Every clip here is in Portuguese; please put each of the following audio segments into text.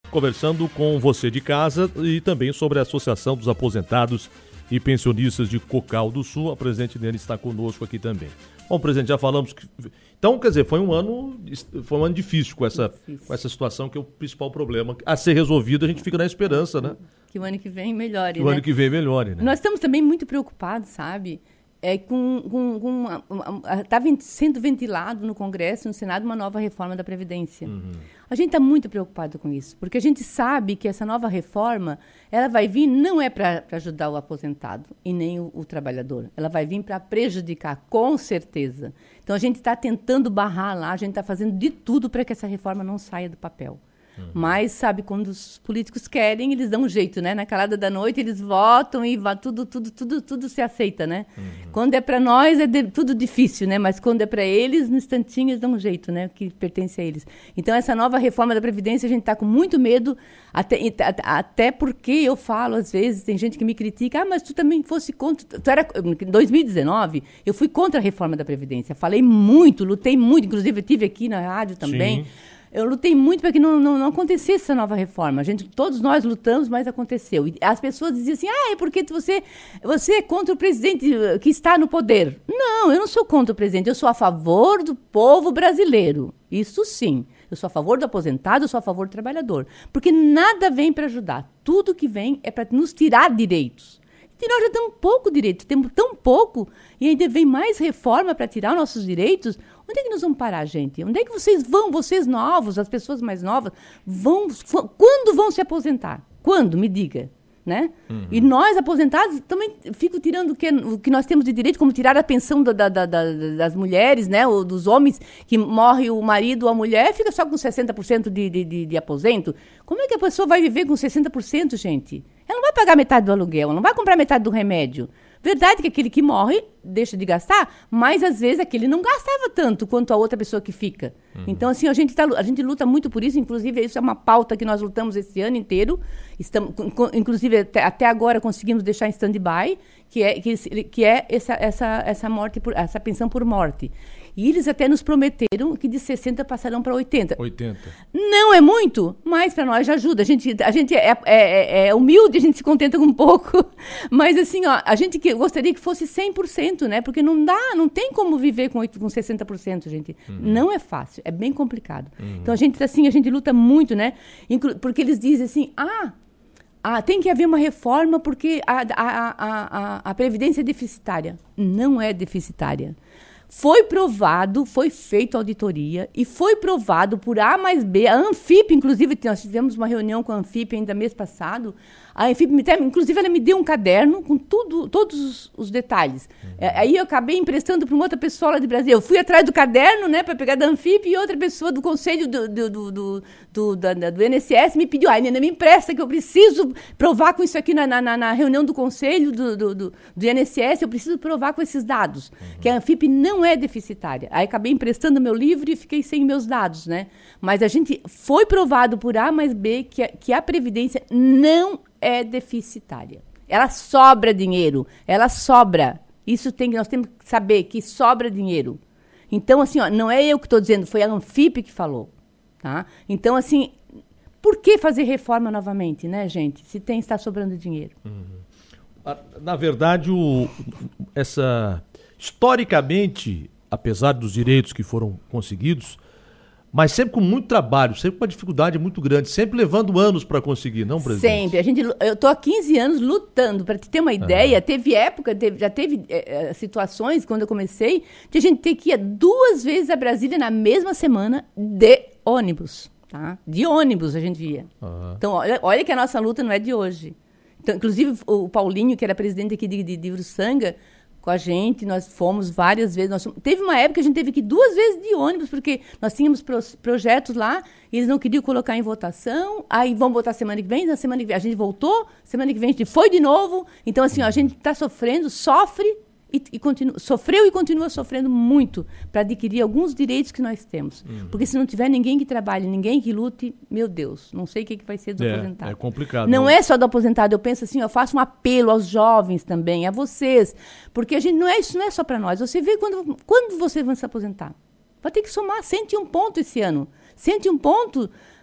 conversando com você de casa e também sobre a Associação dos Aposentados e Pensionistas de Cocal do Sul. A presidente dele está conosco aqui também. Bom, presidente, já falamos que... Então, quer dizer, foi um ano difícil com essa situação, que é o principal problema. A ser resolvido, a gente fica na esperança, né? Que o ano que vem melhore, Que o ano que vem melhore, né? Nós estamos também muito preocupados, sabe? Está sendo ventilado no Congresso, no Senado, uma nova reforma da Previdência. A gente está muito preocupado com isso, porque a gente sabe que essa nova reforma, ela vai vir, não é para ajudar o aposentado e nem o trabalhador, ela vai vir para prejudicar, com certeza. Então, a gente está tentando barrar lá, a gente está fazendo de tudo para que essa reforma não saia do papel. Mas, sabe, quando os políticos querem, eles dão um jeito, né? Na calada da noite, eles votam e tudo se aceita, né? Quando é para nós, tudo difícil, né? Mas quando é para eles, no instantinho, eles dão um jeito, né? Que pertence a eles. Então, essa nova reforma da Previdência, a gente está com muito medo, até porque eu falo, às vezes, tem gente que me critica, mas tu também fosse contra... Em 2019, eu fui contra a reforma da Previdência. Falei muito, lutei muito, inclusive eu estive aqui na rádio também. Sim. Eu lutei muito para que não acontecesse essa nova reforma. Todos nós lutamos, mas aconteceu. E as pessoas diziam assim, é porque você é contra o presidente que está no poder. Não, eu não sou contra o presidente, eu sou a favor do povo brasileiro. Isso sim. Eu sou a favor do aposentado, eu sou a favor do trabalhador. Porque nada vem para ajudar. Tudo que vem é para nos tirar direitos. E nós já temos pouco direito, temos tão pouco, e ainda vem mais reforma para tirar nossos direitos. Onde é que nós vamos parar, gente? Onde é que vocês novos, as pessoas mais novas, quando vão se aposentar? Quando? Me diga. Né? E nós, aposentados, também fico tirando o que nós temos de direito, como tirar a pensão das mulheres, né? Ou dos homens, que morre o marido ou a mulher, fica só com 60% de aposento. Como é que a pessoa vai viver com 60%, gente? Ela não vai pagar metade do aluguel, ela não vai comprar metade do remédio. Verdade que aquele que morre deixa de gastar, mas às vezes aquele não gastava tanto quanto a outra pessoa que fica. Então, assim, a gente luta muito por isso, inclusive isso é uma pauta que nós lutamos esse ano inteiro. Inclusive, até agora conseguimos deixar em stand-by, que é essa pensão por morte. E eles até nos prometeram que de 60 passarão para 80. 80. Não é muito, mas para nós já ajuda. A gente é humilde, a gente se contenta com um pouco. Mas assim, ó, a gente gostaria que fosse 100%, né? Porque não tem como viver com 60%, gente. Não é fácil, é bem complicado. Então a gente luta muito, né? Porque eles dizem assim, tem que haver uma reforma porque a Previdência é deficitária. Não é deficitária. Foi provado, foi feita auditoria e foi provado por A mais B, a Anfip, inclusive, nós tivemos uma reunião com a Anfip ainda mês passado, a Anfip, inclusive, ela me deu um caderno com todos os detalhes. Aí eu acabei emprestando para uma outra pessoa lá de Brasília. Eu fui atrás do caderno, né, para pegar da Anfip, e outra pessoa do conselho do INSS me pediu, ainda me empresta que eu preciso provar com isso aqui na reunião do conselho do INSS, eu preciso provar com esses dados, que a Anfip não é deficitária. Aí acabei emprestando meu livro e fiquei sem meus dados, né? Mas foi provado por A mais B que a Previdência não é deficitária. Ela sobra dinheiro, ela sobra. Nós temos que saber que sobra dinheiro. Então, assim, ó, não é eu que estou dizendo, foi a Anfip que falou. Tá? Então, assim, por que fazer reforma novamente, né, gente? Se está sobrando dinheiro. Na verdade, historicamente, apesar dos direitos que foram conseguidos, mas sempre com muito trabalho, sempre com uma dificuldade muito grande, sempre levando anos para conseguir, não, presidente? Sempre. Eu estou há 15 anos lutando. Para te ter uma ideia, teve época, já teve situações, quando eu comecei, de a gente ter que ir 2 vezes a Brasília na mesma semana de ônibus. Tá? De ônibus a gente ia. Então, olha que a nossa luta não é de hoje. Então, inclusive, o Paulinho, que era presidente aqui de Uruçanga, com a gente, nós fomos várias vezes. Teve uma época que a gente teve que ir 2 vezes de ônibus, porque nós tínhamos projetos lá, e eles não queriam colocar em votação, aí vão votar semana que vem, na semana que vem a gente voltou, semana que vem a gente foi de novo. Então, assim, ó, a gente está sofre sofreu e continua sofrendo muito para adquirir alguns direitos que nós temos. Porque se não tiver ninguém que trabalhe, ninguém que lute, meu Deus, não sei o que vai ser do aposentado. É complicado. Não é só do aposentado, eu penso assim, eu faço um apelo aos jovens também, a vocês, porque isso não é só para nós. Você vê quando vocês vão se aposentar. Vai ter que somar 101 pontos esse ano. 101 pontos,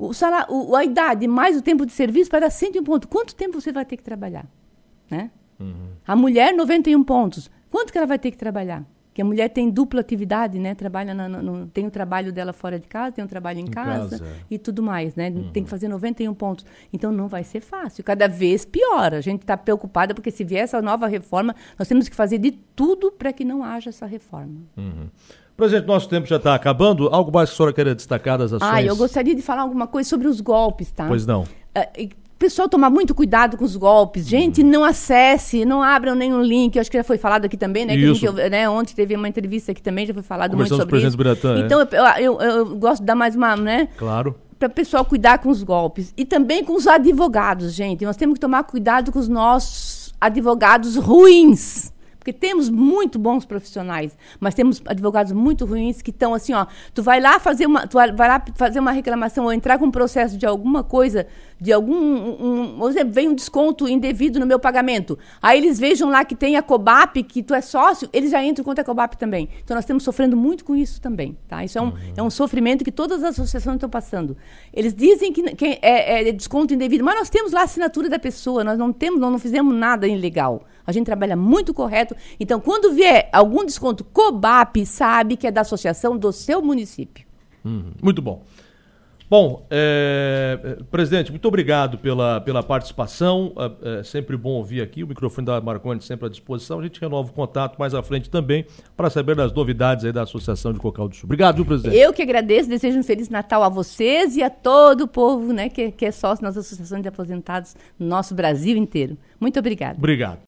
O salário, a idade mais o tempo de serviço vai dar 101 pontos. Quanto tempo você vai ter que trabalhar? Né? A mulher, 91 pontos. Quanto que ela vai ter que trabalhar? Porque a mulher tem dupla atividade, né? Trabalha tem o trabalho dela fora de casa, tem o trabalho em casa e tudo mais, né? Tem que fazer 91 pontos. Então, não vai ser fácil. Cada vez piora. A gente está preocupada porque se vier essa nova reforma, nós temos que fazer de tudo para que não haja essa reforma. Presidente, nosso tempo já está acabando. Algo mais que a senhora queira destacar das ações? Eu gostaria de falar alguma coisa sobre os golpes, tá? Pois não. Pessoal, tomar muito cuidado com os golpes. Gente, não acesse, não abram nenhum link. Eu acho que já foi falado aqui também, né? Isso. Que ontem teve uma entrevista aqui também, já foi falado muito sobre isso. isso. Biratã, então, eu gosto de dar mais uma, né? Claro. Para o pessoal cuidar com os golpes. E também com os advogados, gente. Nós temos que tomar cuidado com os nossos advogados ruins. Porque temos muito bons profissionais, mas temos advogados muito ruins que estão assim, ó, tu vai lá fazer uma reclamação ou entrar com um processo de alguma coisa, por exemplo, vem um desconto indevido no meu pagamento. Aí eles vejam lá que tem a Cobap, que tu é sócio, eles já entram contra a Cobap também. Então nós estamos sofrendo muito com isso também, tá? Isso é um sofrimento que todas as associações estão passando. Eles dizem que é desconto indevido, mas nós temos lá a assinatura da pessoa, nós não fizemos nada ilegal. A gente trabalha muito correto. Então, quando vier algum desconto Cobap, sabe que é da associação do seu município. Muito bom. Bom, presidente, muito obrigado pela participação. É sempre bom ouvir aqui. O microfone da Marconi sempre à disposição. A gente renova o contato mais à frente também para saber das novidades aí da Associação de Cocal do Sul. Obrigado, viu, presidente? Eu que agradeço. Desejo um Feliz Natal a vocês e a todo o povo, né, que é sócio nas associações de aposentados no nosso Brasil inteiro. Muito obrigada. Obrigado.